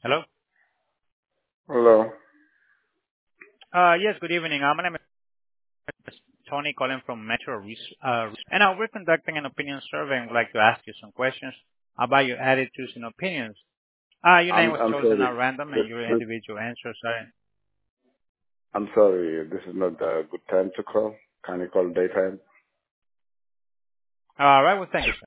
Hello. Hello. Yes, good evening. My name is Tony calling from Metro and we're conducting an opinion survey and would like to ask you some questions about your attitudes and opinions. Your name I'm was I'm chosen sorry. at random and your This individual answers are... I'm sorry. This is not a good time to call. Can you call daytime? All right, well, thank you, sir.